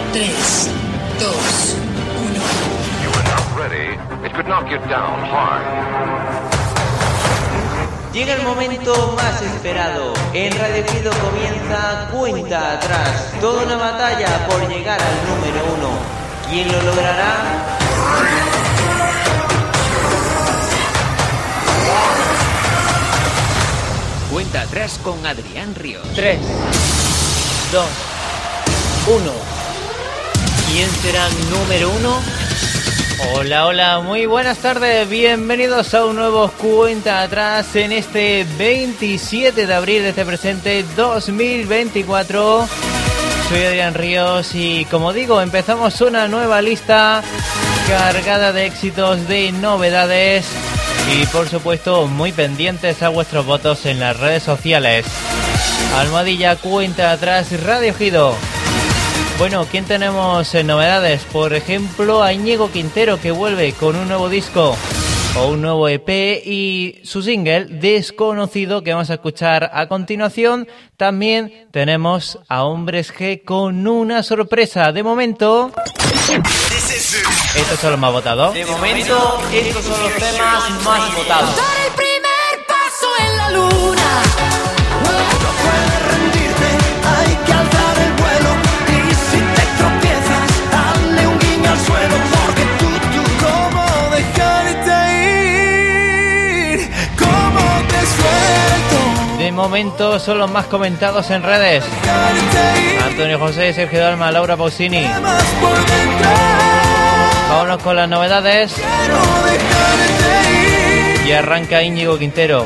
3, 2, 1. You were not ready. It could knock you down hard. Llega el momento más esperado. En Radio Ejido comienza Cuenta Atrás. Toda una batalla por llegar al número 1. ¿Quién lo logrará? Cuenta Atrás con Adrián Ríos. 3, 2, 1. ¿Quién será número 1? Hola, muy buenas tardes. Bienvenidos a un nuevo Cuenta Atrás en este 27 de abril de este presente 2024. Soy Adrián Ríos y, como digo, empezamos una nueva lista cargada de éxitos, de novedades y, por supuesto, muy pendientes a vuestros votos en las redes sociales. Almohadilla Cuenta Atrás Radio Ejido. Bueno, ¿quién tenemos en novedades? Por ejemplo, a Íñigo Quintero, que vuelve con un nuevo disco o un nuevo EP y su single Desconocido, que vamos a escuchar a continuación. También tenemos a Hombres G con una sorpresa. De momento, estos son los más votados. De momento, estos son los temas más votados. Dar el primer paso en la luna. No puedes rendirte, hay que alzar el vuelo. Y si te tropiezas, dale un guiño al suelo. Porque tú, ¿cómo dejarte ir? ¿Cómo te suelto? De momento son los más comentados en redes. Antonio José, Sergio Dalma, Laura Pausini. Vámonos con las novedades. Y arranca Íñigo Quintero.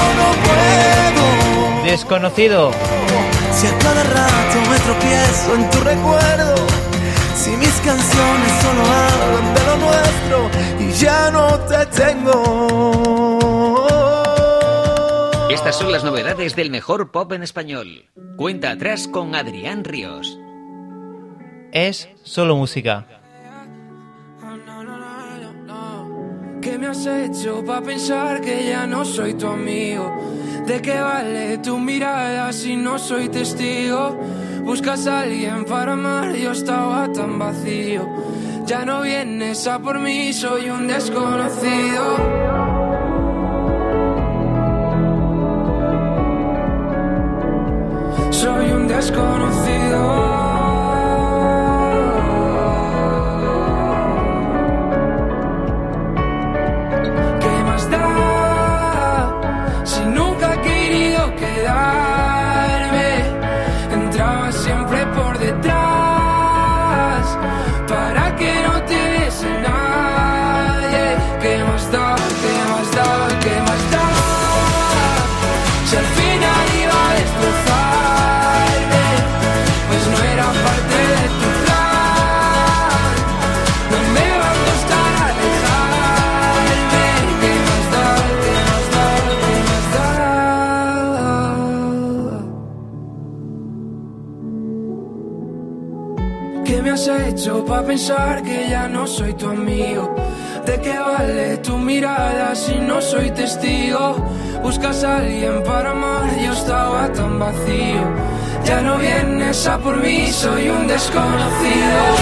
Desconocido. Si a cada rato me tropiezo en tu recuerdo, si mis canciones solo hablan de lo nuestro y ya no te tengo. Estas son las novedades del mejor pop en español. Cuenta Atrás con Adrián Ríos. Es solo música. ¿Qué me has hecho pa' pensar que ya no soy tu amigo? ¿De qué vale tu mirada si no soy testigo? Buscas a alguien para amar, yo estaba tan vacío. Ya no vienes a por mí, soy un desconocido. Soy un desconocido. Entraba siempre por detrás para que no te viese nadie. ¿Qué más da? ¿Qué más da? ¿Qué más da? Si al final iba a destrozarme, pues no era parte de tu plan. No me va a costar alejarme. ¿Qué más da? ¿Qué más da? ¿Qué más da? ¿Qué me has hecho pa' pensar que ya no soy tu amigo? ¿De qué vale tu mirada si no soy testigo? Buscas a alguien para amar, yo estaba tan vacío. Ya no vienes a por mí, soy un desconocido.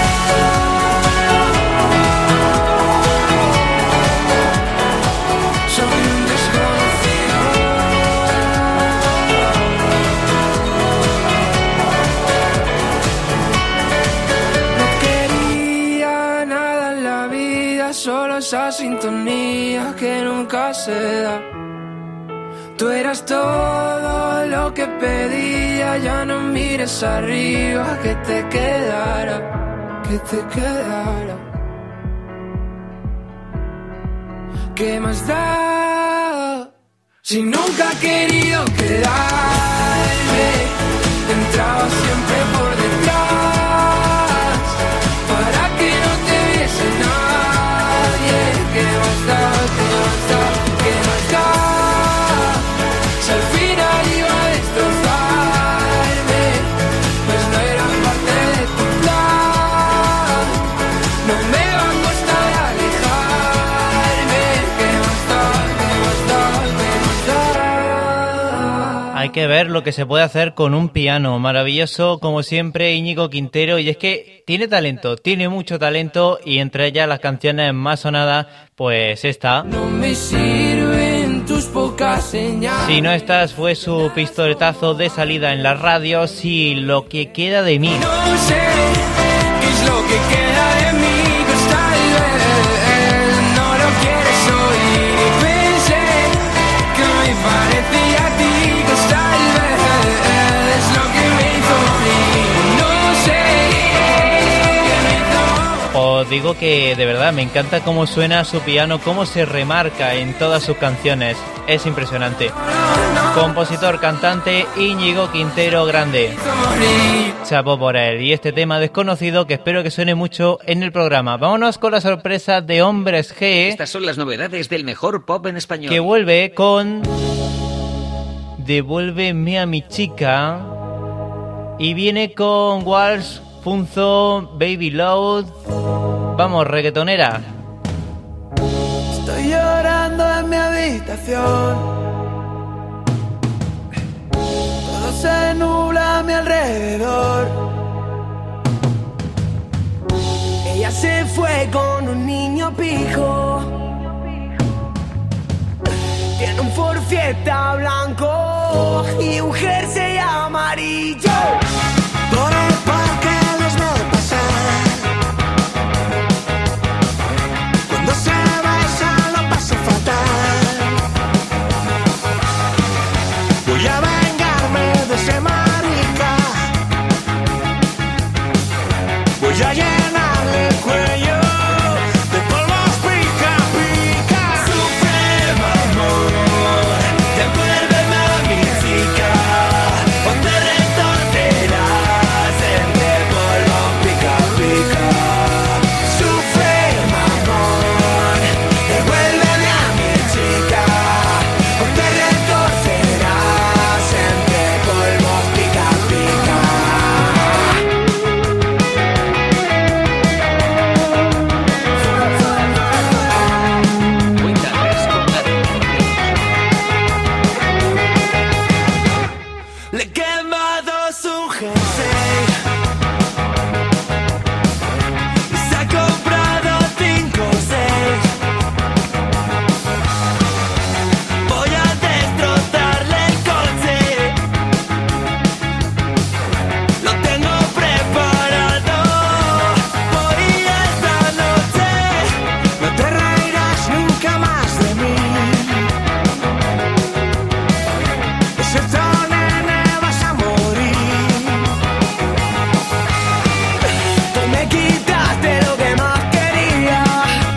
Solo esa sintonía que nunca se da. Tú eras todo lo que pedía, ya no mires arriba, que te quedara, que te quedara. ¿Qué más da? Si nunca he querido quedarme, entraba siempre por detrás, para que no te viese nadie. ¿Qué más da? ¿Qué más da? ¿Qué más da? Si al final iba a destrozarme, pues no era parte de tu plan. No me va a costar alejarme. ¿Qué más da? ¿Qué más da? ¿Qué más da? Hay que ver lo que se puede hacer con un piano. Maravilloso, como siempre, Íñigo Quintero. Y es que tiene talento, tiene mucho talento. Y entre ellas las canciones más sonadas, pues esta. No me sirven tus pocas señales. Si no estás, fue su pistoletazo de salida en la radio. Si lo que queda de mí. No sé qué es lo que queda de mí, pues tal vez no lo quieres oír. Y pensé que me parecía a ti, pues tal vez es lo que me hizo morir. No sé qué me hizo. Os digo que de verdad me encanta cómo suena su piano, cómo se remarca en todas sus canciones. Es impresionante. Compositor, cantante, Íñigo Quintero Grande. Chapo por él. Y este tema desconocido que espero que suene mucho en el programa. Vámonos con la sorpresa de Hombres G. Estas son las novedades del mejor pop en español. Que vuelve con Devuélveme a mi chica. Y viene con Walsh, Funzo, Baby Load. Vamos, reggaetonera. Estoy llorando en mi habitación. Todo se nubla a mi alrededor. Ella se fue con un niño pijo. Tiene un Ford Fiesta blanco y un jersey amarillo. Por el parque los veo pasar. Cuando se besan lo paso fatal. Voy a vengarme de ese marica. Voy a llenarle el cuello de polvos pica pica. Sufre, amor, devuélveme a mi chica. O te retorcerás entre polvos pica pica. Sufre, amor, devuélveme a mi chica. O te retorcerás entre polvos pica pica. Cuenta atrás con Adrián. Le he quemado su jersey y se ha comprado 5 o 6. Voy a destrozarle el coche. Lo tengo preparado. Hoy esta noche no te reirás nunca más de mí. Excepto, nene, vas a morir. Tú me quitaste lo que más quería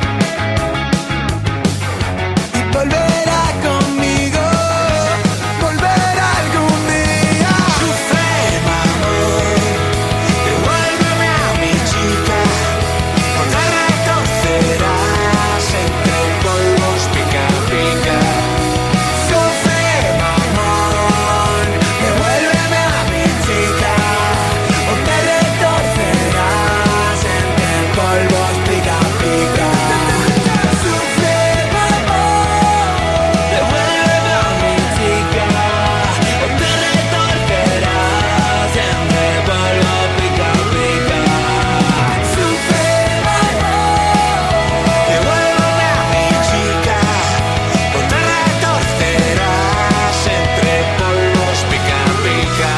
y volverá conmigo, volverá algún día. Sufre, amor, devuélveme a mi chica. O te retorcerás entre polvos pica pica. Sufre, amor, devuélveme a mi chica. O te retorcerás entre polvos pica pica. Sufre, amor, devuélveme a mi chica. O te retorcerás entre polvos pica pica. Sufre, amor, devuélveme a mi chica. O te retorcerás entre polvos pica pica.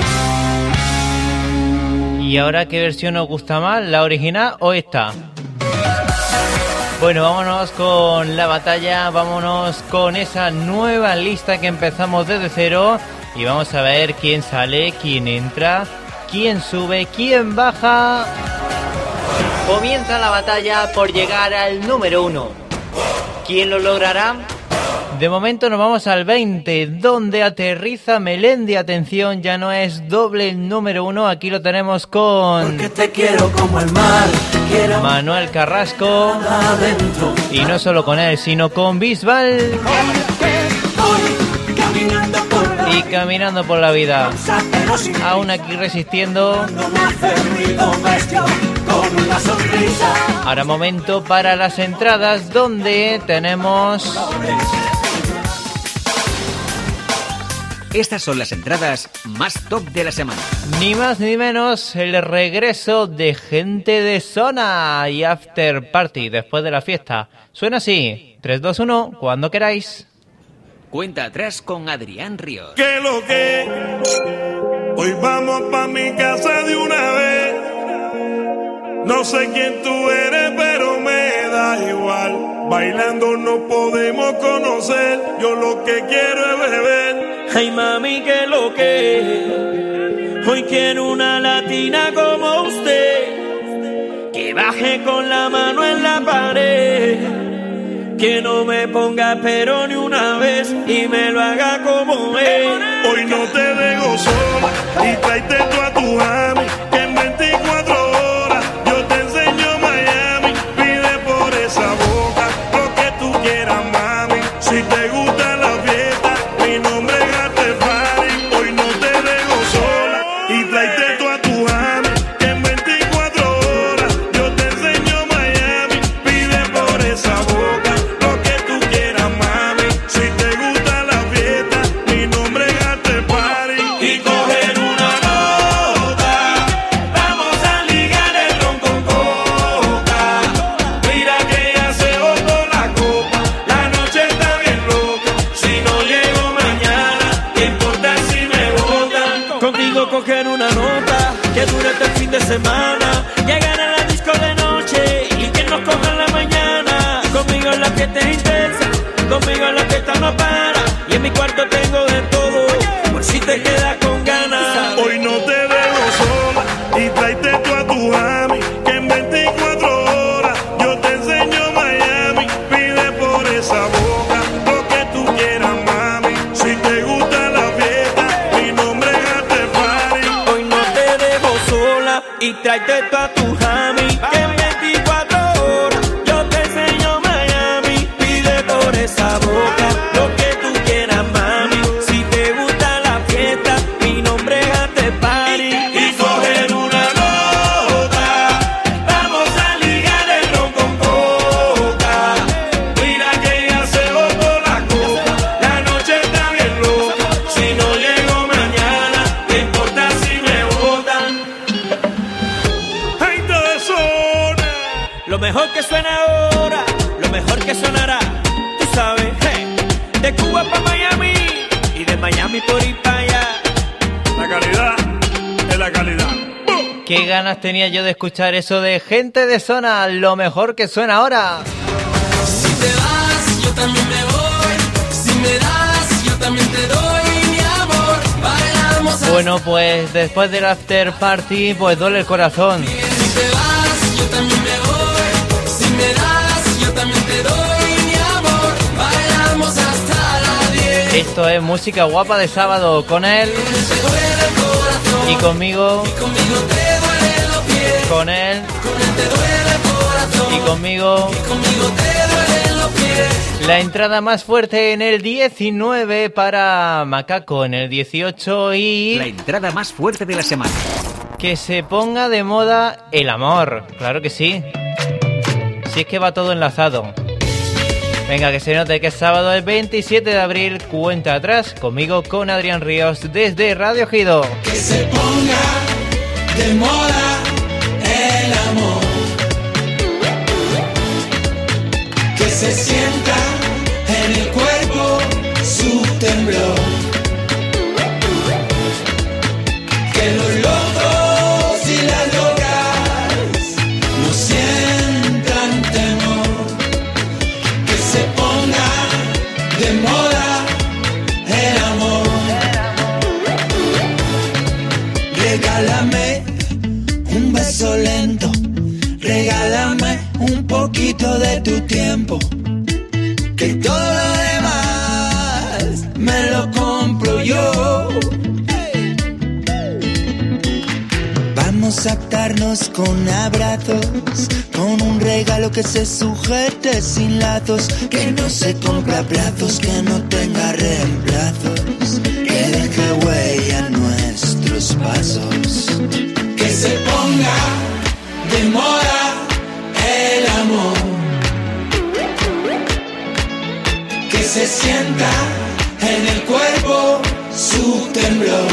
¿Y ahora qué versión os gusta más? ¿La original o esta? Bueno, vámonos con la batalla, vámonos con esa nueva lista que empezamos desde cero y vamos a ver quién sale, quién entra, quién sube, quién baja. Comienza la batalla por llegar al número 1. ¿Quién lo logrará? De momento nos vamos al 20, donde aterriza Melendi. Atención, ya no es doble el número 1, aquí lo tenemos con Que te quiero como el mar, quiero Manuel Carrasco. adentro. Y no solo con él, sino con Bisbal Voy caminando por la y Caminando por la Vida. pero sin Aún aquí resistiendo. no me hace ruido bestia con una sonrisa. Ahora momento para las entradas, donde tenemos Estas son las entradas más top de la semana. Ni más ni menos el regreso de Gente de Zona y After Party después de la fiesta. Suena así, 3, 2, 1, cuando queráis. Cuenta atrás con Adrián Ríos. ¿Qué lo que? Hoy vamos pa' mi casa de una vez. No sé quién tú eres, pero me da igual. Bailando nos podemos conocer. Yo lo que quiero es beber. Ay mami, ¿qué lo que? Hoy quiero una latina como usted, que baje con la mano en la pared, que no me ponga pero ni una vez y me lo haga como él. Hoy no te dejo sola y tráete tú a tu mami, que en 24 horas yo te enseño Miami. Pide por esa boca lo que tú quieras, mami. Si te gusta la fiesta, mi nombre es After Party. Hoy no te dejo sola y tráete tú a tu mami, que en 24 horas yo te enseño Miami. Pide por esa boca lo que tú quieras, mami. Si te gusta la fiesta, mi nombre es After Party. Y coger una nota, vamos a ligar el ron con coca. Mira que ya se botó la copa, la noche está bien loca. Si no llego mañana, ¿qué importa si me botan? Contigo coger una nota, que dure este fin de semana. Llegar a la disco de noche y que nos cojan la mañana. Conmigo en la fiesta es intensa, conmigo en la fiesta no para. Y en mi cuarto tengo de todo, por si te quedas con ganas. Hoy no te dejo sola y tráete tú a tu mami, que en 24 horas yo te enseño Miami. Pide por esa boca lo que tú quieras, mami. Si te gusta la fiesta, mi nombre es After Party. Hoy no te dejo sola y tráete tú a tu mami, que en 24 horas yo te enseño Miami. Pide por esa boca lo que tú quieras, mami. Si te gusta la fiesta, mi nombre es After Party. Y coger una nota, vamos a ligar el ron con coca. Mira que ya se botó la copa, la noche está bien loca. Si no llego mañana, ¿qué importa si me botan? Gente de zona. Lo mejor que suena ahora, lo mejor que sonará, tú sabes, hey, de Cuba pa' Miami y de Miami por ir pa' allá. La calidad es la calidad. Qué ganas tenía yo de escuchar eso de Gente de Zona, lo mejor que suena ahora. Si te vas, yo también me voy. Si me das, yo también te doy mi amor. Bailamos hasta Bueno, pues después del After Party, pues duele el corazón. Si te vas, yo también me voy. Si me das, yo también te doy mi amor. Bailamos hasta las 10. Esto es música guapa de sábado con él Te duele el corazón y conmigo, conmigo te duelen los pies. con él Con él te duele el corazón y conmigo. conmigo te duelen los pies. La entrada más fuerte en el 19 para Macaco en el 18 y La entrada más fuerte de la semana. que se ponga de moda el amor. Claro que sí. Si es que va todo enlazado. Venga, que se note que es sábado el 27 de abril, cuenta atrás, conmigo con Adrián Ríos desde Radio Gido. Que se ponga de moda el amor, que se sienta en el cuerpo su temblor, que los locos y las locas no sientan temor, que se ponga de moda el amor. Regálame un beso lento, regálame un poquito de tu tiempo, que todo lo demás me lo compro yo. Vamos a atarnos con abrazos, con un regalo que se sujete sin lazos, que no se compra a plazos, que no tenga reemplazos, que deje huella en nuestros pasos, que se ponga de moda el amor, que se sienta en el cuerpo su temblor.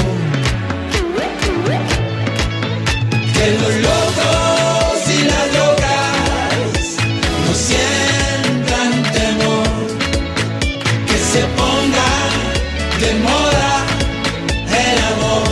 Que los locos y las locas no sientan temor, que se ponga de moda el amor.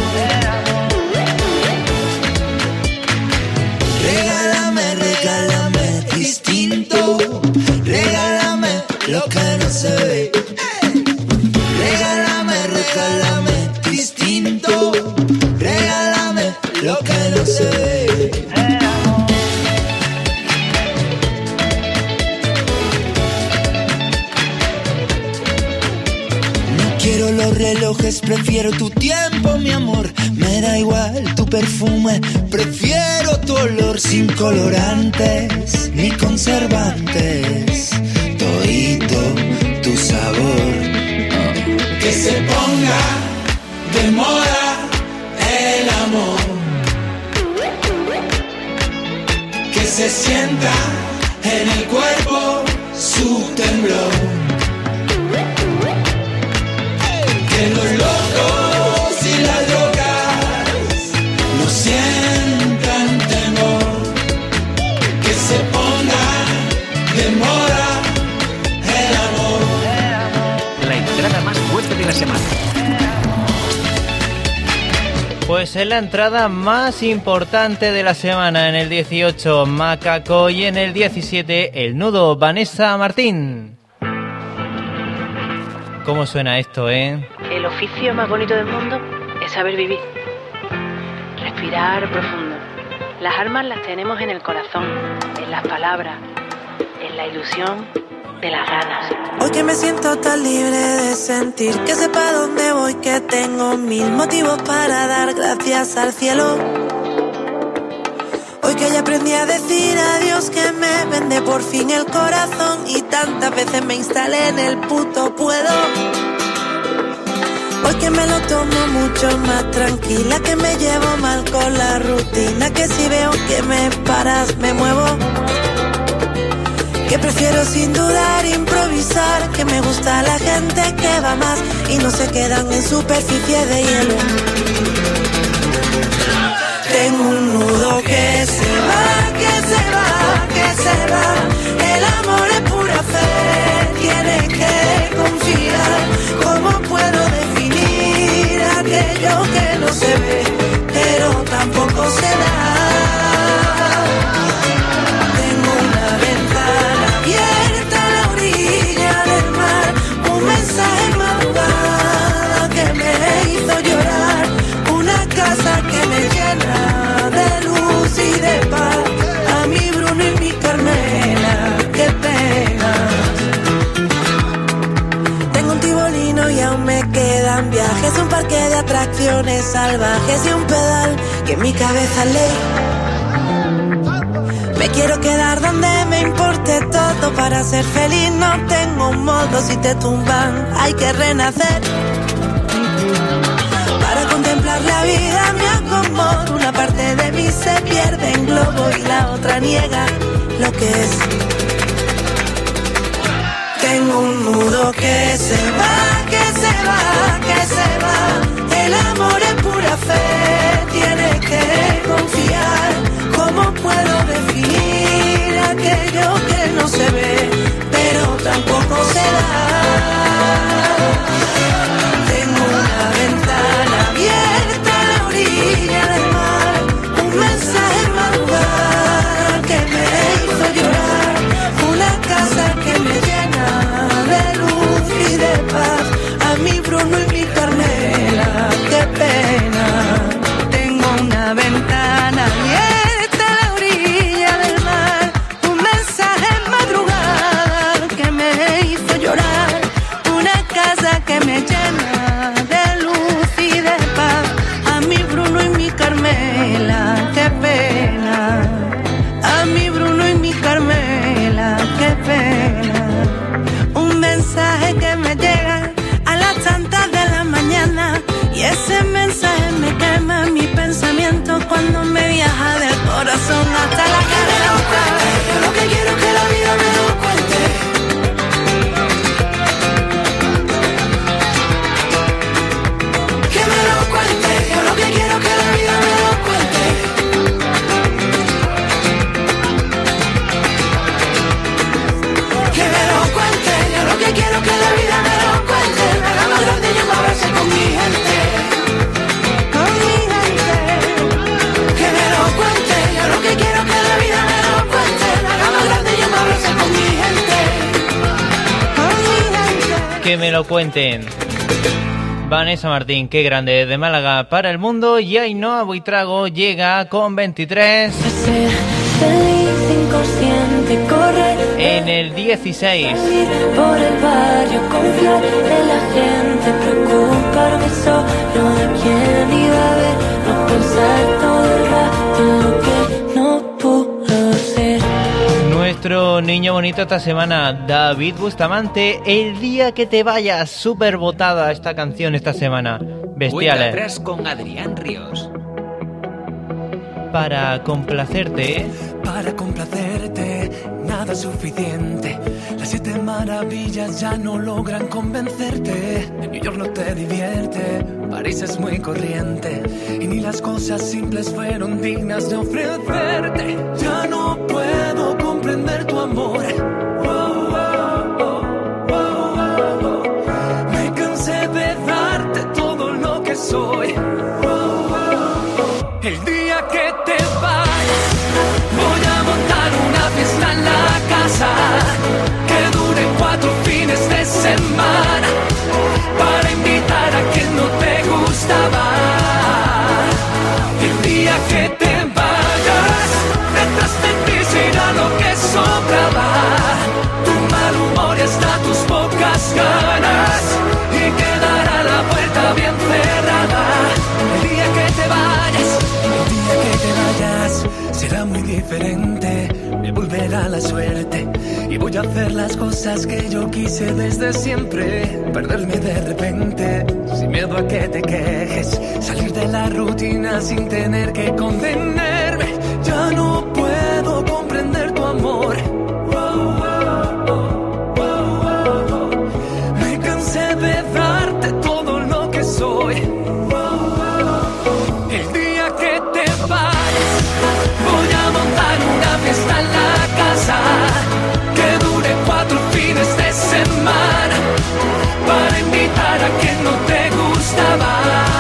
Regálame, regálame distinto, regálame lo que no se ve. Regálame, regálame distinto, regálame lo que no se ve. No quiero los relojes, prefiero tu tiempo, mi amor. Me da igual tu perfume, prefiero tu olor sin colorantes ni conservantes. Todito tu sabor. Que se ponga de moda el amor, que se sienta en el cuerpo su temblor, que los locos y las locas no sientan temor, que se ponga de moda el amor. La entrada más fuerte de la semana. Pues es la entrada más importante de la semana. En el 18, Macaco, y en el 17, El Nudo, Vanessa Martín. ¿Cómo suena esto, eh? El oficio más bonito del mundo es saber vivir. Respirar profundo. Las armas las tenemos en el corazón, en las palabras, en la ilusión de las ganas. Hoy que me siento tan libre de sentir, que sepa dónde voy, que tengo mil motivos para dar gracias al cielo. Hoy que ya aprendí a decir adiós, que me vende por fin el corazón y tantas veces me instalé en el puto puedo. Hoy que me lo tomo mucho más tranquila, que me llevo mal con la rutina, que si veo que me paras me muevo. Que prefiero sin dudar improvisar, que me gusta la gente que va más y no se quedan en superficie de hielo. Tengo un nudo que se va, que se va, que se va. El amor es pura fe, tiene que confiar. ¿Cómo puedo definir aquello que no se ve, pero tampoco se da? Que me llena de luz y de paz, a mi Bruno y mi Carmela, qué pena. Tengo un tibolino y aún me quedan viajes, un parque de atracciones salvajes y un pedal que en mi cabeza ley. Me quiero quedar donde me importe todo, para ser feliz no tengo un modo, si te tumban hay que renacer. Para contemplar la vida me acomodo, una parte de mí se pierde en globo y la otra niega lo que es. Tengo un nudo que se va, que se va, que se va. El amor es pura fe, tiene que confiar. ¿Cómo puedo definir aquello que no se ve, pero tampoco se da? Tengo una ventana abierta a la orilla del mar, un mensaje en madrugada que me hizo llorar, una casa que me llena de luz y de paz, a mi Bruno y mi Carmela, qué pena. Tengo una ventana abierta que me lo cuenten. Vanessa Martín, qué grande, desde Málaga para el mundo. Y Ainhoa Buitrago llega con 23. Ser feliz, inconsciente, correr. En el 16. Por el barrio, confiar en la gente, preocuparme solo de quién iba a ver, no pensar todo el rato en lo que no pudo ser. Nuestro niño bonito esta semana, David Bustamante, El día que te vayas, súper votada esta canción esta semana. Cuenta Bestiales. atrás con Adrián Ríos. Para complacerte, Para complacerte, nada suficiente. Las 7 maravillas ya no logran convencerte. New York no te divierte, París es muy corriente. Y ni las cosas simples fueron dignas de ofrecerte. Ya no puedo comprender tu amor. Me cansé de darte todo lo que soy. El día que te vayas, voy a montar una fiesta en la casa que dure 4 fines de semana para invitar a quien no te gustaba. El día que te vayas, detrás de ti se irá lo que sobraba. Tu mal humor y hasta tus pocas ganas y quedará la puerta bien cerrada. El día que te vayas, será muy diferente, me volverá la suerte y voy a hacer las cosas que yo quise desde siempre. Perderme de repente, sin miedo a que te quejes, salir de la rutina sin tener que contenerme. Ya no puedo comprender tu amor. Me cansé de darte todo lo que soy. El día que te vayas, voy a montar una fiesta en la casa que dure 4 fines de semana para invitar a quien no te gustaba.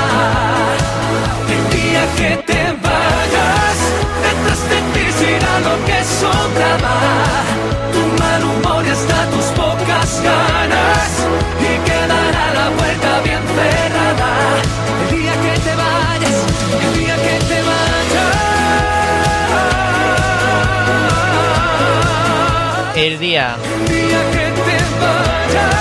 El día que te vayas, detrás de ti se irá lo que sobraba. Tu mal humor y hasta tus pocas ganas y quedará la puerta bien cerrada. El día que te vayas, el día que te vayas. el día. El día que te vayas.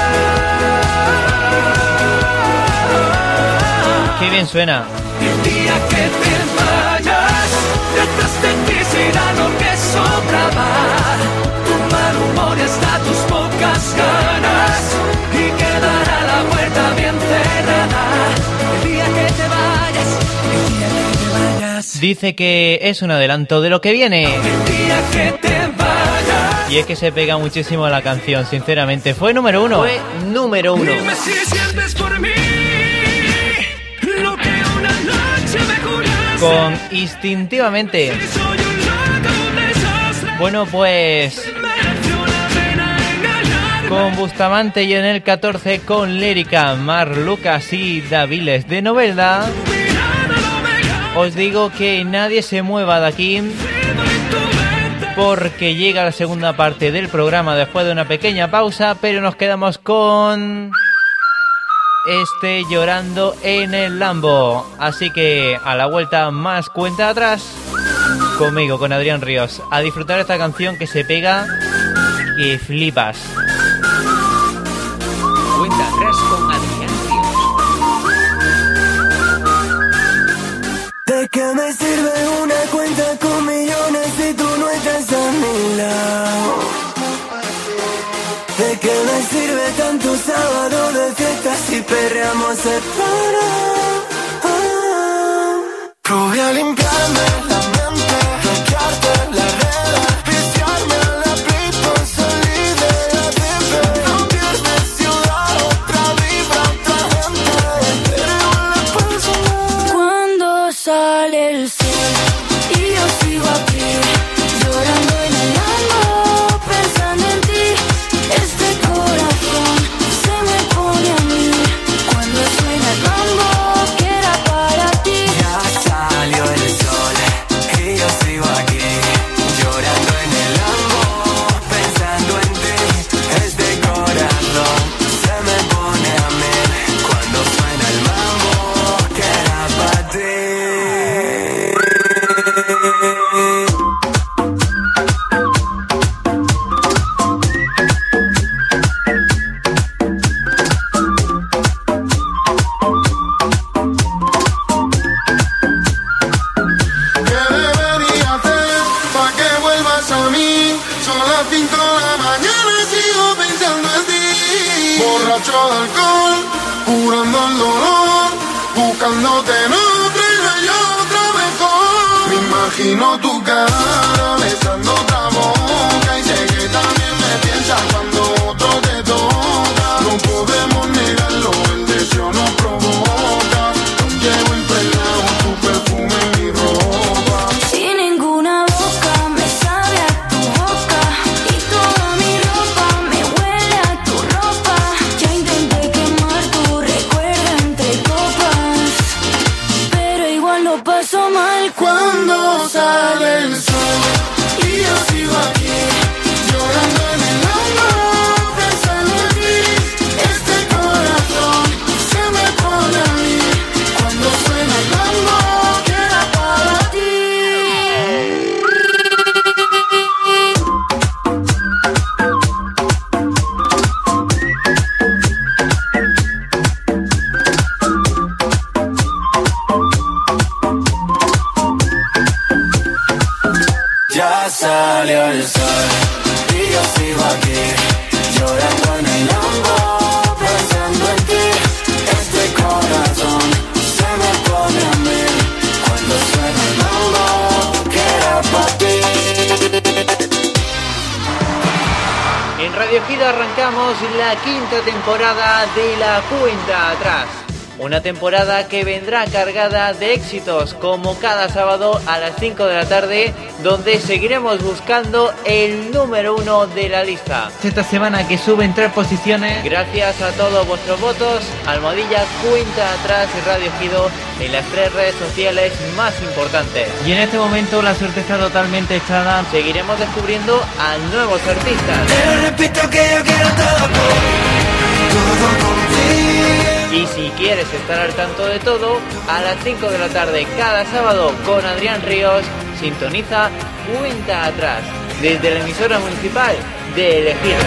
Qué bien suena. El día que te vayas, detrás de ti se irá lo que sobraba. Tu mal humor y hasta tus pocas ganas y quedará la puerta bien cerrada. El día que te vayas, el día que te vayas. Dice que es un adelanto de lo que viene. El día que te vayas. Y es que se pega muchísimo a la canción, sinceramente. Fue número uno. Fue número uno. Dime si sientes por mí lo que una noche me juraste. Con Instintivamente. Soy un loco, un desastre. Bueno, pues Mereció la pena engañarme. con Bustamante y en el 14 con Lérica, Mar Lucas y Daviles de Novelda. Os digo que nadie se mueva de aquí, porque llega la segunda parte del programa después de una pequeña pausa, pero nos quedamos con Llorando en el Lambo. Así que a la vuelta más cuenta atrás conmigo, con Adrián Ríos, a disfrutar esta canción que se pega que flipas. Cuenta atrás con Adrián Ríos. ¿De qué me sirve una cuenta con millones si tú no estás a mi lado? ¿De qué me sirve tanto sábado de fiesta si perreamos separados? Probé a limpiarme la mente, bloquearte la red, viciarme a la people, salir de la bebé. No pierdes ciudad, otra vibra, otra gente, pero la paso. Cuando sale el sol y yo sigo aquí, llorando en el lambo, pensando en ti. Este corazón se me pone a mí cuando suena el mambo que era para ti. Ya salió el sol las 5 de la mañana y sigo pensando en ti. Borracho de alcohol, curando el dolor, buscándote en otra y no hay otra mejor. Me imagino tu cara besando otra boca y sé que también me piensas cuando otro te toca. No podemos negarlo, el deseo nos provoca. Llevo impregnado tu perfume en mi ropa. Sin ninguna boca me sabe a tu boca y toda mi ropa me huele a tu ropa. Ya intenté quemar tu recuerdo entre copas, pero igual lo paso mal cuando sale el sol y yo sigo aquí llorando en el alma pensando en ti. Este corazón se me pone a mí cuando suena el mambo que era para ti. Ya salió el sol y yo sigo aquí llorando en el lambo pensando en ti. Este corazón se me pone a mil cuando suena el mambo que era para ti. En Radio Hit arrancamos la quinta temporada de La Cuenta Atrás. Una temporada que vendrá cargada de éxitos, como cada sábado a las 5 de la tarde, donde seguiremos buscando el número 1 de la lista. Esta semana que suben 3 posiciones, gracias a todos vuestros votos, almohadilla Cuenta Atrás y Radio Gido en las 3 redes sociales más importantes. Y en este momento la suerte está totalmente echada. Seguiremos descubriendo a nuevos artistas. Te repito que yo quiero todo contigo. Y si quieres estar al tanto de todo, a las 5 de la tarde cada sábado con Adrián Ríos, sintoniza Cuenta Atrás desde la emisora municipal de El Ejido.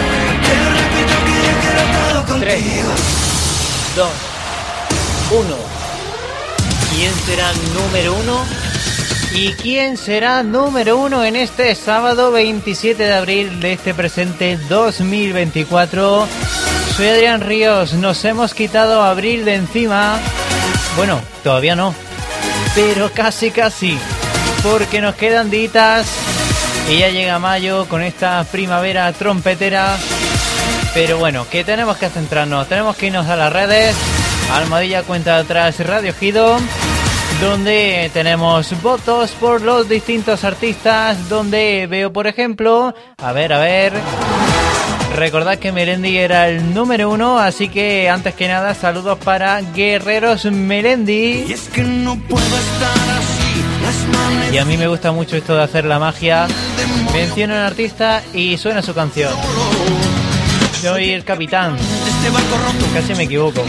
3, 2, 1. ¿Quién será número 1? ¿Y quién será número 1 en este sábado 27 de abril de este presente 2024? Soy Adrián Ríos, nos hemos quitado abril de encima. Bueno, todavía no, pero casi, porque nos quedan días y ya llega mayo con esta primavera trompetera. Pero bueno, que tenemos que centrarnos, tenemos que irnos a las redes, almohadilla Cuenta Atrás Radio Gido, donde tenemos votos por los distintos artistas, donde veo, por ejemplo, a ver... Recordad que Melendi era el número 1, así que antes que nada saludos para Guerreros Melendi. Y es que no puedo estar así. Y a mí me gusta mucho esto de hacer la magia. Menciono a un artista y suena su canción. Soy el capitán. Casi me equivoco.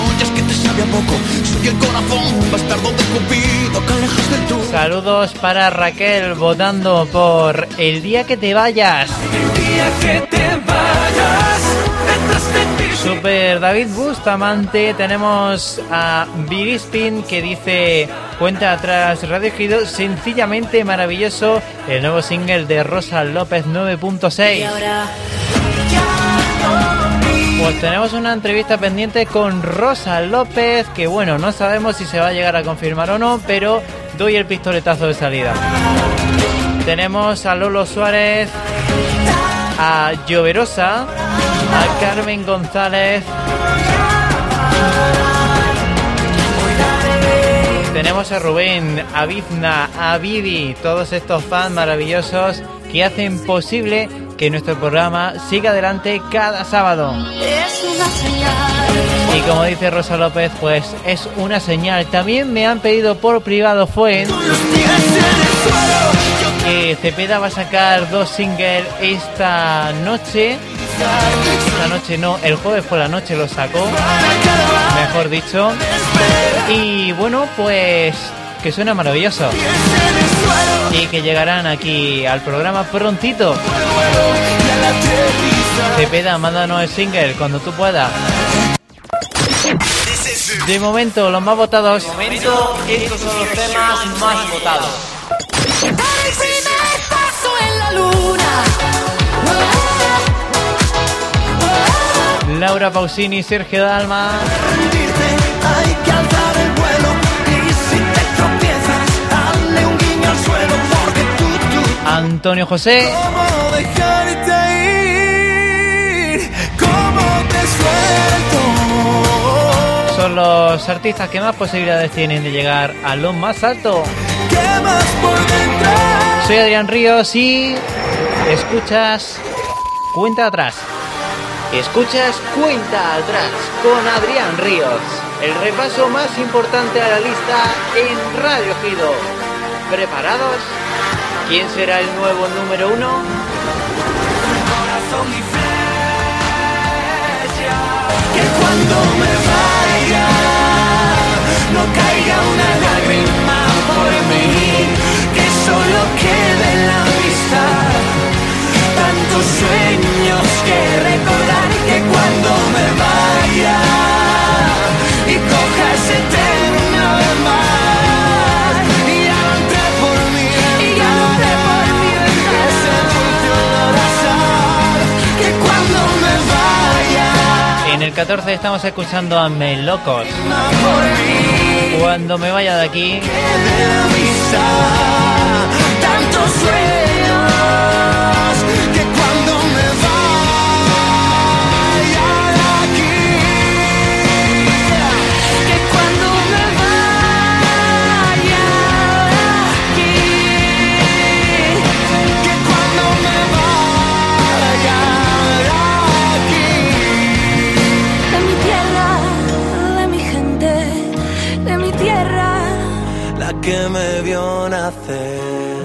Saludos para Raquel votando por El día que te vayas. Super David Bustamante. Tenemos a Birispin que dice: Cuenta Atrás Radio Gido, sencillamente maravilloso. El nuevo single de Rosa López 9.6. Pues tenemos una entrevista pendiente con Rosa López, que bueno, no sabemos si se va a llegar a confirmar o no, pero doy el pistoletazo de salida. Tenemos a Lolo Suárez, a Lloverosa, a Carmen González. Tenemos a Rubén, a Bizna, a Vivi, todos estos fans maravillosos que hacen posible que nuestro programa siga adelante cada sábado. Y como dice Rosa López, pues es una señal. También me han pedido por privado que Cepeda va a sacar 2 singles esta noche. Esta noche no, el jueves por la noche lo sacó, mejor dicho. Y bueno, pues que suena maravilloso. Y que llegarán aquí al programa prontito. Cepeda, mándanos el single cuando tú puedas. De momento, los más votados. De momento, estos son los temas más votados. Dar el primer paso en la luna. Laura Pausini y Sergio Dalma. Hay que alzar el vuelo y si te tropiezas, hazle un guiño al suelo porque tú. Antonio José. ¿Cómo dejarte ir? ¿Cómo te suelto? Son los artistas que más posibilidades tienen de llegar a lo más alto. ¿Qué más por dentro? Soy Adrián Ríos y escuchas Cuenta Atrás. Escuchas Cuenta Atrás con Adrián Ríos. El repaso más importante a la lista en Radio Ejido. ¿Preparados? ¿Quién será el nuevo número 1? Corazón y flecha, que cuando me vaya no caiga una lágrima por mí, que solo quede en la vista tantos sueños que recordar, que cuando me vaya y coja ese término de mar y ya no entré por mí, ese dulce olor a sal, que cuando me vaya. En el 14 estamos escuchando a Melocos. Cuando me vaya de aquí. Tantos sueños que cuando me vaya de aquí, que cuando me vaya de aquí, que cuando me vaya de aquí. De mi tierra, de mi gente, de mi tierra, la que me vio nacer.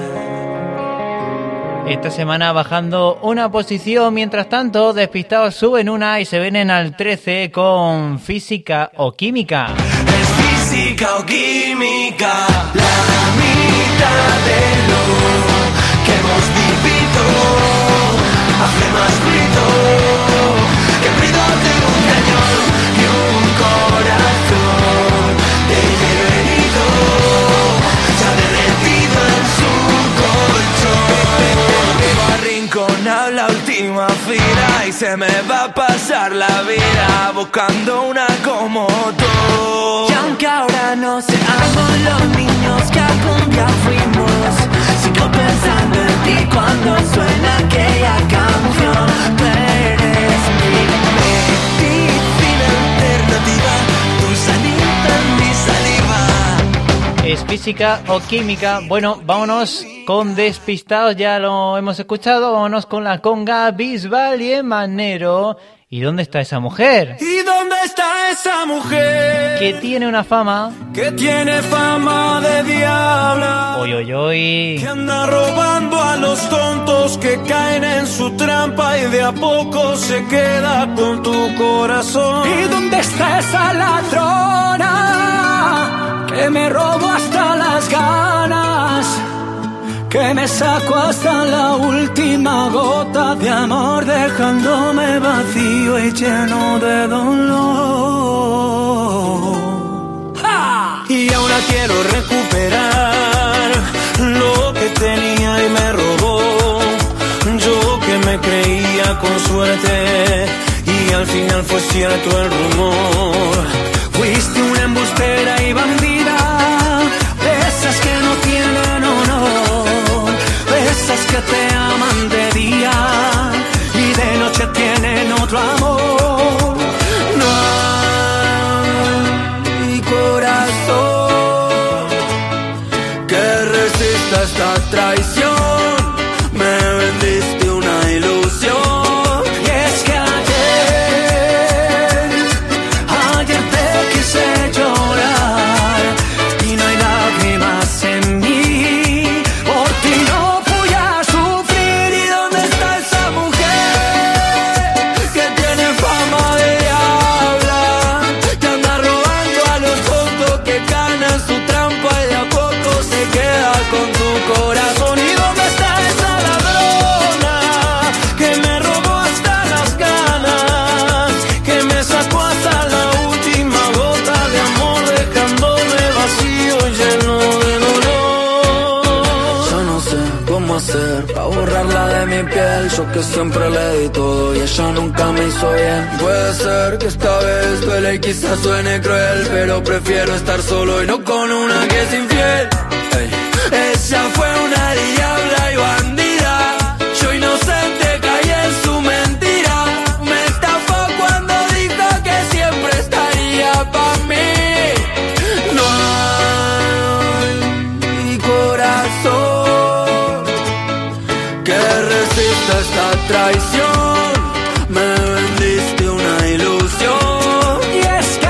Esta semana bajando una posición, mientras tanto Despistados suben una y se vienen al 13 con Física o Química. Es física o química, la mitad de lo que hemos vivido hace más ruido que el ruido de un cañón y un corazón de hielo herido se ha derretido en su colchón. Vivo arrinconado en la última fila y se me va a pasar la vida buscando una como tú. Y aunque ahora no seamos los niños que algún día fuimos, sigo pensando en ti cuando suena aquella canción. Tú eres mi medicina alternativa, tu saliva en mi saliva. ¿Es física o química? Bueno, vámonos con Despistados, ya lo hemos escuchado. Vámonos con la conga Bisbal y Manero. ¿Y dónde está esa mujer? ¿Y dónde está esa mujer? Que tiene una fama. Que tiene fama de diabla. Oy, oy, oy. Que anda robando a los tontos que caen en su trampa y de a poco se queda con tu corazón. ¿Y dónde está esa ladrona? Que me robo hasta las ganas, que me saco hasta la última gota de amor, dejándome vacío y lleno de dolor. ¡Ja! Y ahora quiero recuperar lo que tenía y me robó. Yo que me creía con suerte y al final fue cierto el rumor. Fuiste una embustera y bandida, de esas que no tienen honor, esas que te aman de día y de noche tienen otro amor. No hay corazón que resista esta traición, me vendiste una ilusión. Y es que ayer hacer para borrarla de mi piel? Yo que siempre le di todo y ella nunca me hizo bien. Puede ser que esta vez duele y quizás suene cruel, pero prefiero estar solo y no con una que es infiel. Ey. Ella fue una diabla y bandida, yo inocente caí en su mentira. Me estafó cuando dijo que siempre estaría pa' mí. No hay corazón que resista esta traición. Me vendiste una ilusión. Y es que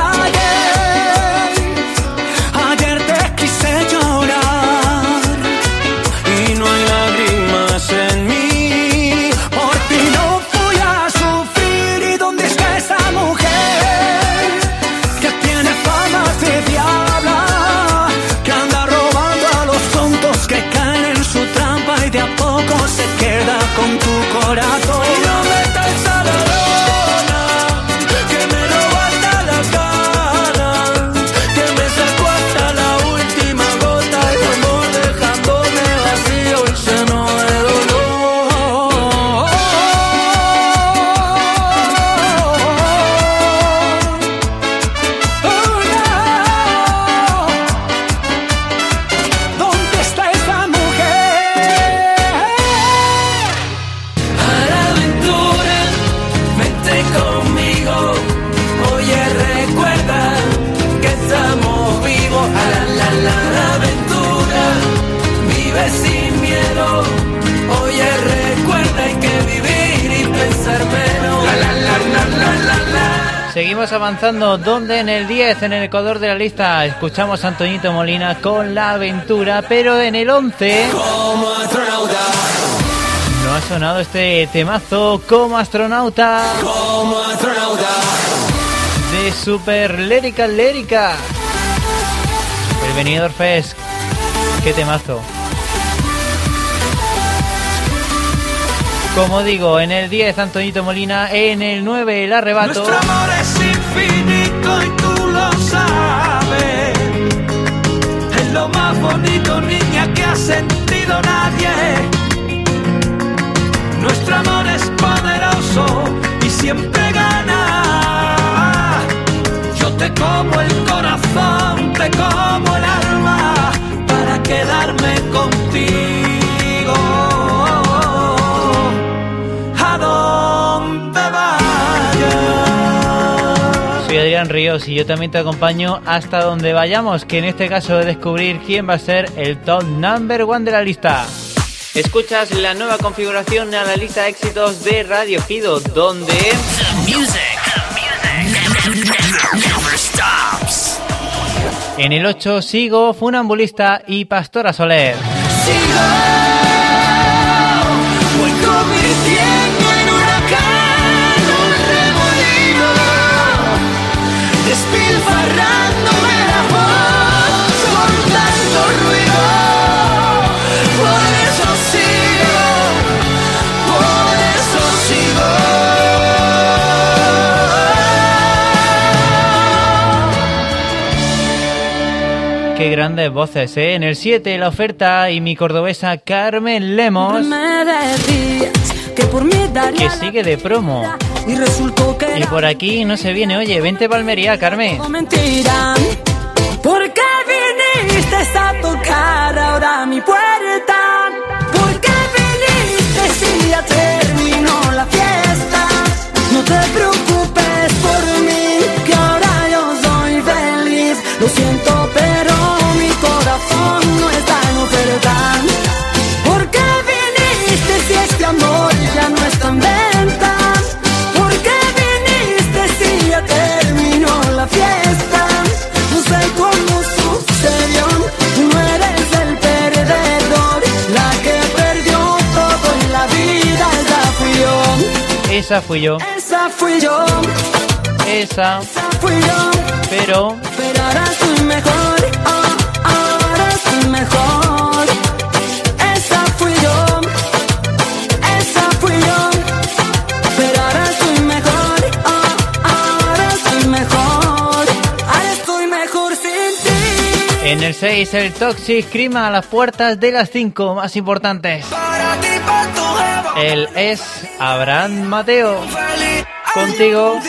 ayer te quise llorar y no hay lágrimas en mí. Por ti no voy a sufrir. ¿Y dónde está esa mujer que tiene fama de diabla, que anda robando a los tontos que caen en su trampa y de a poco se queda con tu corazón? ¿Y dónde está esa ladrona que me robó hasta la cara, que me sacó hasta la última gota de amor, dejándome vacío y lleno de dolor? ¿Dónde está esa mujer? A la aventura, vente conmigo. Oye, recuerda que estamos vivos. A la aventura, vive sin miedo. Oye, recuerda hay que vivir y pensar menos. Seguimos avanzando. ¿Dónde? En el 10, en el Ecuador de la lista. Escuchamos a Antoñito Molina con La Aventura, pero en el 11 Como astronauta, no ha sonado este temazo, Como Astronauta, como astronauta. de Super Lérica. El Benidorm Fest. Qué temazo. Como digo, en el 10 Antoñito Molina, en el 9 El Arrebato. Nuestro amor es infinito y tú lo sabes. Es lo más bonito, niña, que ha sentido nadie. Nuestro amor es poderoso y siempre gana. Yo te como el corazón, te como el alma para quedarme contigo. A donde vayas. Soy Adrián Ríos y yo también te acompaño hasta donde vayamos, que en este caso es descubrir quién va a ser el top number 1 de la lista. Escuchas la nueva configuración a la lista de éxitos de Radio Gido, donde en el 8 Sigo, Funambulista y Pastora Soler. Voy convirtiendo en huracán un remolino, despilfarrándome la voz con tanto ruido. Por eso sigo, por eso sigo. Qué grandes voces, ¿eh? En el 7 La Oferta y mi cordobesa Carmen Lemos, Me decías que por mí daría que sigue de promo. y resultó que Y por aquí no se viene, oye, vente pa' Almería, Carmen. era mentira. ¿Por qué viniste a tocar ahora mi puerta? ¿Por qué viniste si ya terminó la fiesta? No te preocupes por mí, que ahora yo soy feliz. Lo siento, pero mi corazón no está en oferta. ¿Por qué viniste si este amor ya no está en venta? ¿Por qué viniste si ya terminó la fiesta? No sé cómo sucedió, tú no eres el perdedor. La que perdió todo en la vida, esa fui yo. Esa fui yo, Esa fui yo, esa, fui yo. pero Pero ahora estoy mejor, oh, ahora estoy mejor. Esa fui yo, pero ahora estoy mejor, oh, ahora estoy mejor. Ahora estoy mejor sin ti. en el 6, el Toxic Crima a las puertas de las 5 más importantes. Él es Abraham Mateo. Contigo.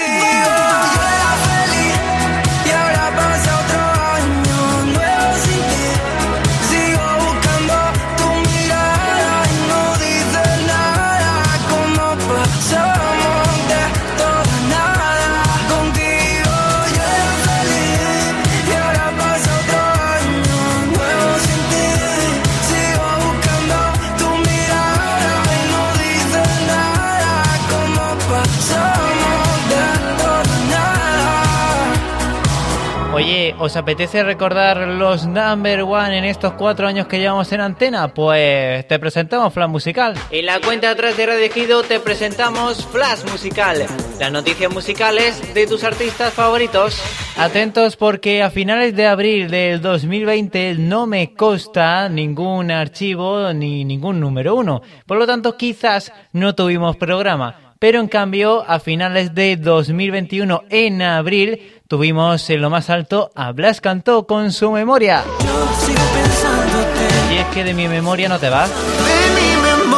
Oye, ¿os apetece recordar los number one en estos 4 años que llevamos en antena? Pues te presentamos Flash Musical. En la cuenta atrás de Radio Ejido te presentamos Flash Musical, las noticias musicales de tus artistas favoritos. Atentos porque a finales de abril del 2020 no me consta ningún archivo ni ningún número 1. Por lo tanto, quizás no tuvimos programa. Pero en cambio, a finales de 2021, en abril, tuvimos en lo más alto a Blas Cantó con su memoria. Yo sigo pensándote. Y es que de mi memoria no te vas. De mi memoria,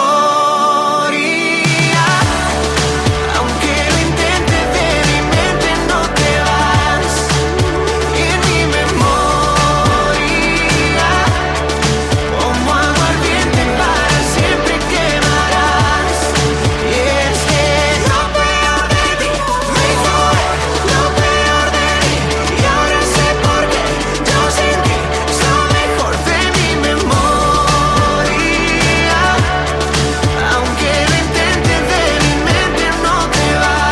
aunque lo intentes, de mi mente no te vas. En mi memoria, como agua ardiente para siempre quemarás. Y es que lo peor de ti me fue lo peor de mí. Y ahora sé por qué yo sin ti soy mejor. De mi memoria, aunque lo intentes, de mi mente no te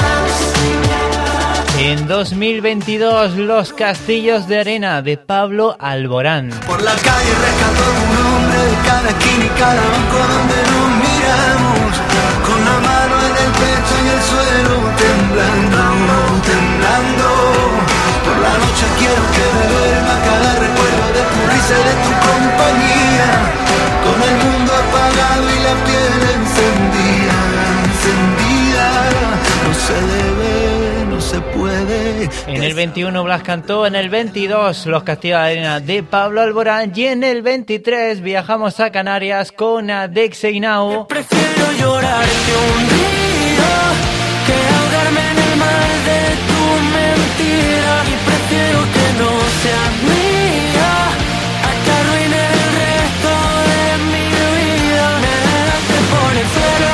vas. En 2022, Los Castillos de Arena de Pablo Alborán. Por la calle rescató un nombre de cada esquina y cada banco donde nos miramos, con la mano en el pecho y el suelo temblando, temblando. Por la noche quiero que me duerma cada recuerdo de tu risa y de tu compañía, con el mundo apagado y la piel encendida, encendida. No se debe, no se puede. En el 21 Blas Cantó, en el 22 Los Castillos de Arena de Pablo Alborán y en el 23 viajamos a Canarias con Adexeinao. Prefiero llorarte un día que ahogarme en el mar de tu mentira. Y prefiero que no seas mía a que arruine el resto de mi vida. Me dejaste por el suelo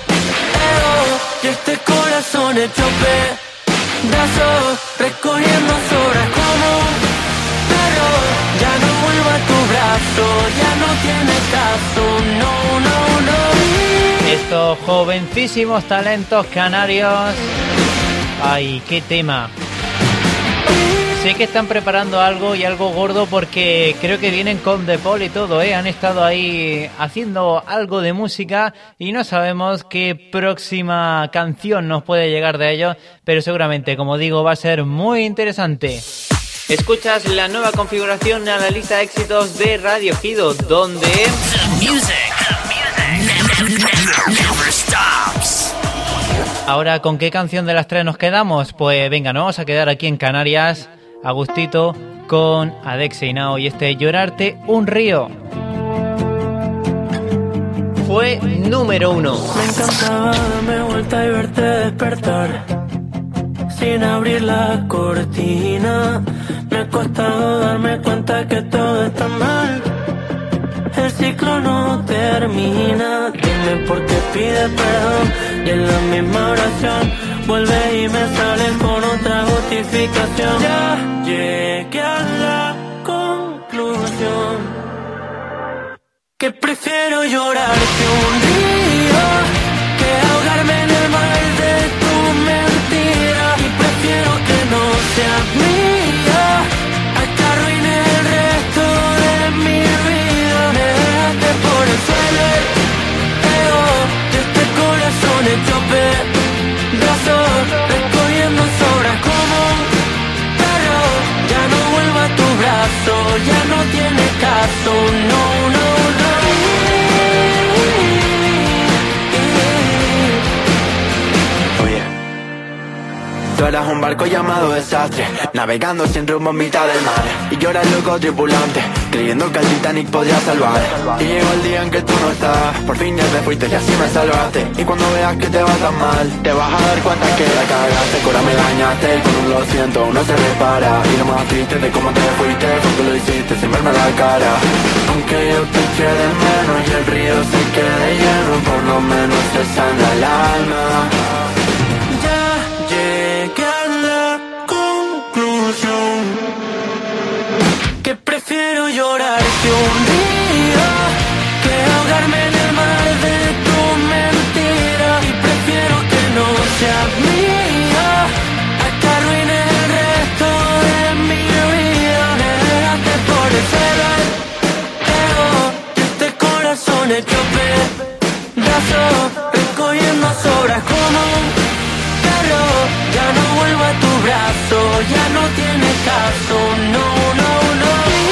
y este corazón hecho pedazos, recogiendo sobras como un perro. Ya no vuelvo a tu brazo, ya no tiene caso, no, no, no. Estos jovencísimos talentos canarios. Ay, qué tema. Sé que están preparando algo y algo gordo porque creo que vienen con The Paul y todo, ¿eh? Han estado ahí haciendo algo de música y no sabemos qué próxima canción nos puede llegar de ellos, pero seguramente, como digo, va a ser muy interesante. Escuchas la nueva configuración a la lista de éxitos de Radio Ejido, donde... Ahora, ¿con qué canción de las 3 nos quedamos? Pues venga, nos vamos a quedar aquí en Canarias, a gustito, con Adexeinao y este Llorarte un río. Fue número 1. Me encantaba darme vuelta y verte despertar sin abrir la cortina. Me ha costado darme cuenta que todo está mal. El ciclo no termina. Dime por qué pides perdón y en la misma oración vuelve y me sales con otra justificación. Ya llegué a la conclusión que prefiero llorarte un río que ahogarme en el mar de tu mentira. Y prefiero que no seas mía a que arruine el resto de mi vida. Me dejaste por el suelo de este corazón hecho pedazos, recogiendo sobras como un perro. Ya no vuelvo a tu brazo, ya no tiene caso, no, no, no. eras un barco llamado desastre, navegando sin rumbo en mitad del mar. Y yo era el loco tripulante, creyendo que el Titanic podría salvar. Y llegó el día en que tú no estabas, por fin ya te fuiste y así me salvaste. Y cuando veas que te va tan mal, te vas a dar cuenta que la cagaste, que ahora me dañaste. Y con un lo siento uno se repara. Y lo más triste de cómo te fuiste fue que lo hiciste sin verme la cara. Aunque yo te eche de menos y el río se quede lleno, por lo menos se sana el alma. Ya llegué a la conclusión que prefiero llorar que un día, que ahogarme en el mar de tu mentira. Y prefiero que no sea mía, a que arruine el resto de mi vida. Me dejaste por el ego y este corazón hecho pedazo, recogiendo sobras como un perro. Ya no vuelvo a tu brazo, ya no tiene caso, no, no, no.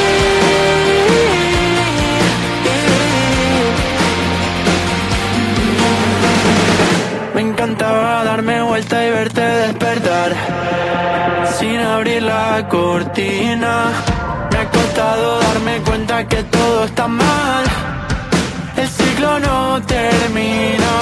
Me encantaba darme vuelta y verte despertar sin abrir la cortina. Me ha costado darme cuenta que todo está mal, el ciclo no termina.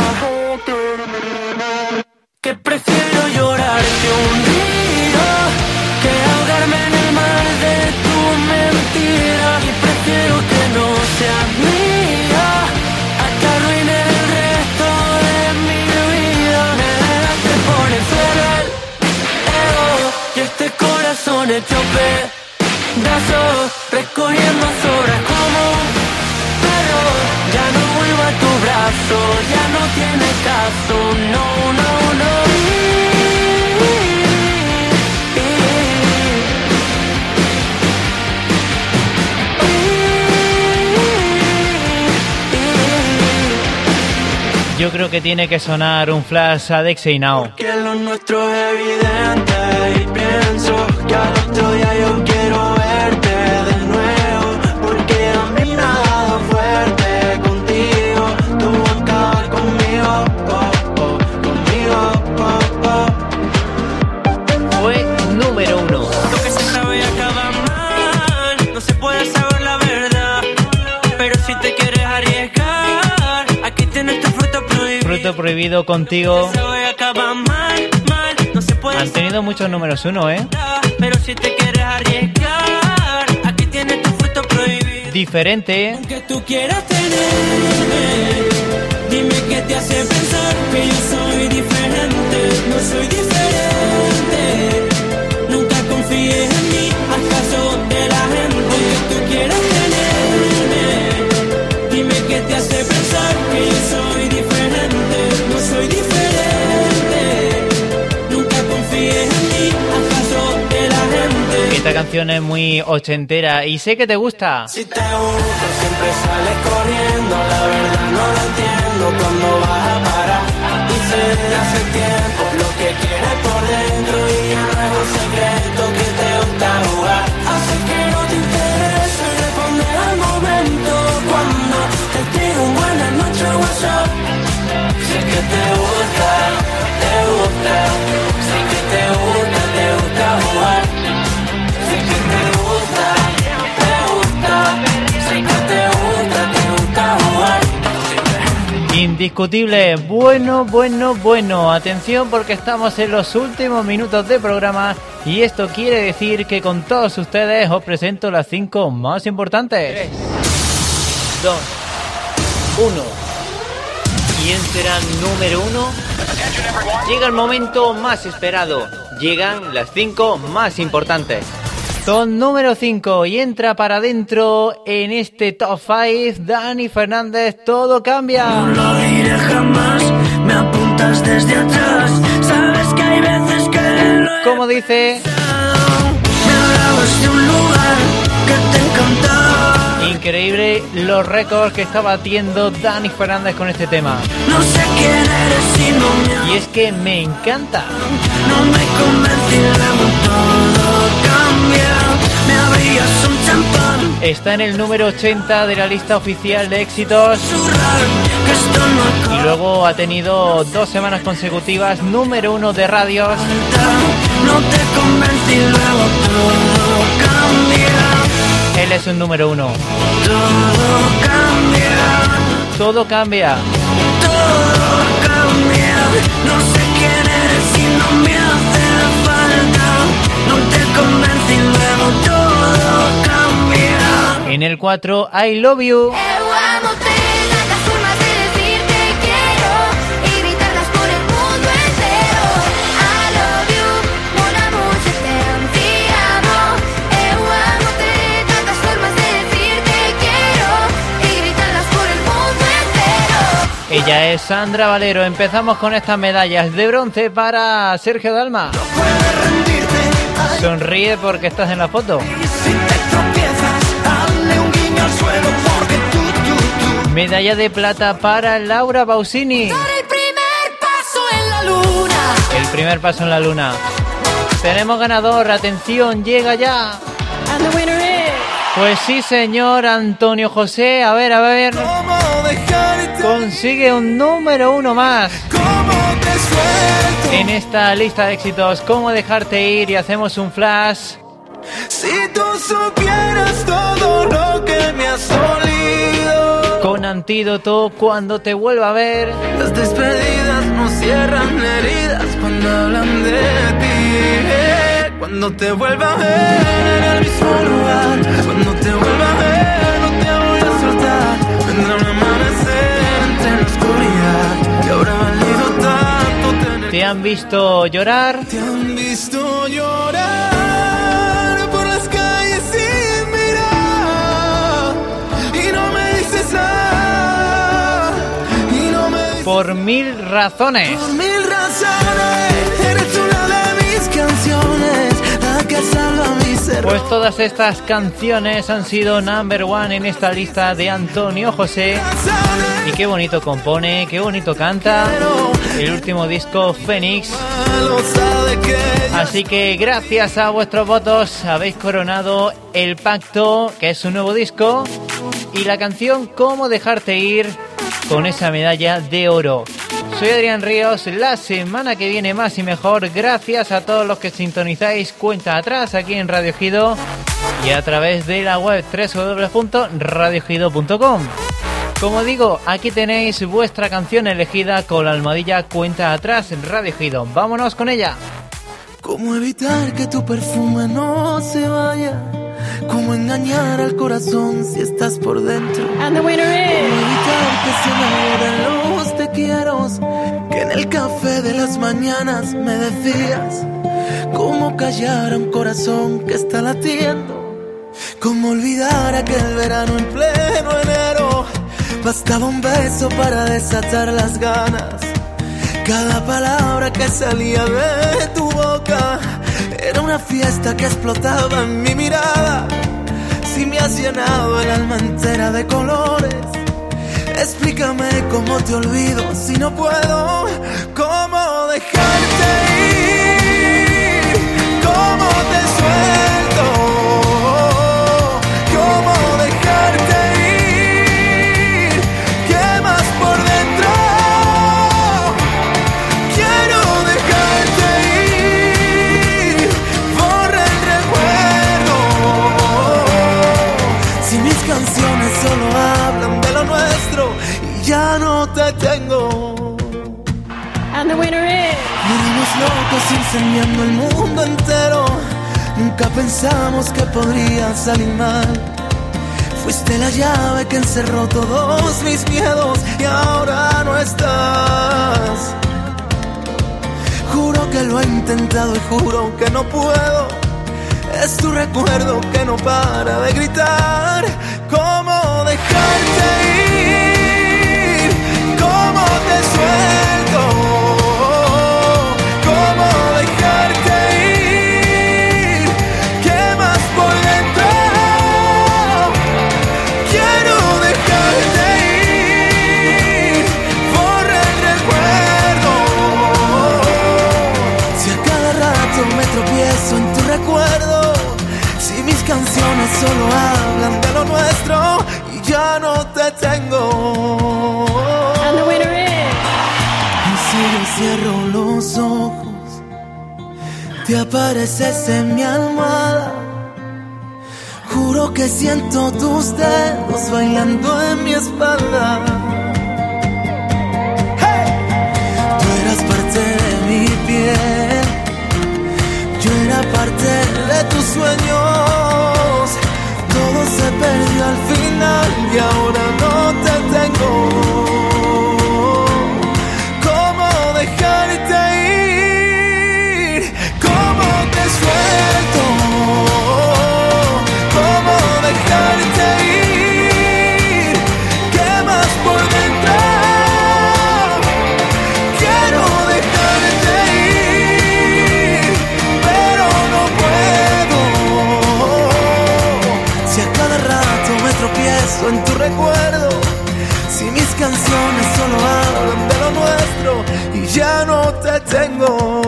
Que prefiero llorar que un río, que ahogarme en el mar de tu mentira. Y prefiero que no sea mía, a que arruine el resto de mi vida. Me dejaste por el suelo el ego y este corazón hecho pedazos, recogiendo sobras como un perro. Ya no vuelvo a tu brazo, ya no tiene caso, no, no, no. Yo creo que tiene que sonar un flash a Dexey Now. Que lo nuestro es evidente y pienso que al otro día yo quiero verte de nuevo, porque a mí me ha dado fuerte contigo, tu boca conmigo, conmigo, Fue número 1. Lo que se sabe acaba mal, no se puede saber la verdad, pero si te quieres arriesgar, aquí tienes tu fruto prohibido. Fruto prohibido contigo. Sabe acaba mal, mal, no se puede. Han tenido muchos números 1, ¿eh? Pero si te quieres arriesgar, aquí tienes tu fruto prohibido. Diferente. Aunque tú quieras tenerme, dime qué te hace pensar que yo soy diferente. No soy diferente, nunca confíes en mí, haz caso de la gente. Aunque tú quieras tenerme, dime qué te hace pensar que yo soy diferente. No soy diferente, nunca confíes en mí, haz caso de la gente. Esta canción es muy ochentera y sé que te gusta. Si te gusta siempre sales corriendo, la verdad no lo entiendo cuando vas a parar. Y sé de hace tiempo lo que quieres por dentro y ya no es un secreto que te gusta jugar. Hace que no te interese responder al momento cuando te tiro un buenas noches WhatsApp. Sé que te gusta, sé que te gusta jugar. Sé que te gusta, sé que te gusta jugar. Indiscutible. Bueno. Atención porque estamos en los últimos minutos de programa y esto quiere decir que con todos ustedes os presento las 5 más importantes. 3, 2, 1. ¿Quién será número 1? Llega el momento más esperado. Llegan las 5 más importantes. Con número 5 y entra para adentro en este top 5 Dani Fernández, Todo Cambia. No lo diré jamás, me apuntas desde atrás. Sabes que hay veces que Como dice, me hablabas de un lugar que te encantaba. increíble los récords que está batiendo Dani Fernández con este tema. No sé quién eres si no me Y es que me encanta. No me convencí, luego todo cambia. Me abrías un champán. Está en el número 80 de la lista oficial de éxitos. Que esto no Y luego ha tenido 2 semanas consecutivas número 1 de radios. no te convence y luego todo cambia. Él es un número 1. Todo cambia. Todo cambia. Todo cambia. No sé quién eres y no me hace falta. No te convence y luego todo cambia. En el 4, I Love You. Ella es Sandra Valero. Empezamos con estas medallas de bronce para Sergio Dalma. Sonríe porque estás en la foto. Medalla de plata para Laura Pausini. El primer paso en la luna. El primer paso en la luna. Tenemos ganador. Atención, llega ya. And the winner is... Pues sí, señor, Antonio José. A ver. Consigue un número 1 más en esta lista de éxitos. ¿Cómo dejarte ir? Y hacemos un flash. Si tú supieras todo lo que me has olido. Con Antídoto, cuando te vuelva a ver. Las despedidas no cierran heridas cuando hablan de ti. Cuando te vuelva a ver en el mismo lugar. Cuando te vuelva a ver no te voy a soltar. Vendrá un amanecer entre la oscuridad. Y habrá valido tanto tener. ¿Te han visto llorar? Te han visto llorar por las calles sin mirar. Y no me dices nada. Y no me dices por 1000 razones. Por 1000 razones. Eres una de mis canciones. La que salva mi ser. Pues todas estas canciones han sido number 1 en esta lista de Antonio José. Y qué bonito compone, qué bonito canta. El último disco, Fénix. Así que gracias a vuestros votos habéis coronado El Pacto, que es su nuevo disco, y la canción Cómo dejarte ir, con esa medalla de oro. Soy Adrián Ríos, la semana que viene más y mejor. Gracias a todos los que sintonizáis Cuenta Atrás aquí en Radio Ejido y a través de la web www.radioejido.com. Como digo, aquí tenéis vuestra canción elegida con la almohadilla Cuenta Atrás en Radio Ejido. Vámonos con ella. ¿Cómo evitar que tu perfume no se vaya? ¿Cómo engañar al corazón si estás por dentro? And the winner is... ¿Cómo evitar que se me olviden los te quieros que en el café de las mañanas me decías? ¿Cómo callar a un corazón que está latiendo? ¿Cómo olvidar aquel verano en pleno enero? Bastaba un beso para desatar las ganas. Cada palabra que salía de tu boca era una fiesta que explotaba en mi mirada. Si me has llenado el alma entera de colores, explícame cómo te olvido si no puedo. ¿Cómo dejarte ir? ¿Cómo te suelto? ¿Cómo dejarte ir? ¿Qué más por dentro? Quiero dejarte ir. Borra el recuerdo. Si mis canciones solo hablan de lo nuestro y ya no te tengo. And the winner is... Vivimos locos incendiando el mundo entero. Nunca pensamos que podría salir mal. Fuiste la llave que encerró todos mis miedos y ahora no estás. Juro que lo he intentado y juro que no puedo. Es tu recuerdo que no para de gritar. ¿Cómo dejarte ir? ¿Cómo te suelto? ¿Cómo dejarte ir? ¿Qué más por dentro? Quiero dejarte ir. Borra el recuerdo. Si a cada rato me tropiezo en tu recuerdo, si mis canciones solo hablan de lo nuestro y ya no te tengo. And the winner is... Y si yo cierro los ojos, te apareces en mi almohada. Juro que siento tus dedos bailando en mi espalda. ¡Hey! Tú eras parte de mi piel, yo era parte de tus sueños. Todo se perdió al final y ahora no te tengo. ¿Cómo dejarte ir? ¿Cómo te suelto? ¿Cómo dejarte ir? ¿Qué más por dentro? Quiero dejarte ir, pero no puedo. Si a cada rato me tropiezo en tu recuerdo, si mis canciones solo hablan de lo nuestro y ya no te tengo.